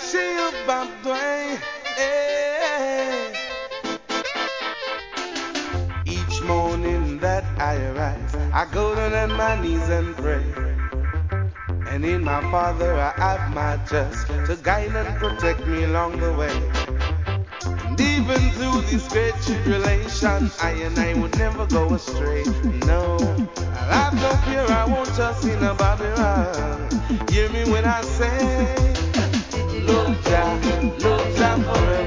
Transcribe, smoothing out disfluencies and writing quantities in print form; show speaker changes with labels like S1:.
S1: Each morning that I arise, I go down on my knees and pray. And in my Father I have my trust to guide and protect me along the way. And even through this great tribulation, I would never go astray. No, I have no fear, I won't trust in a Babylon. Hear me when I say, love Jah forever.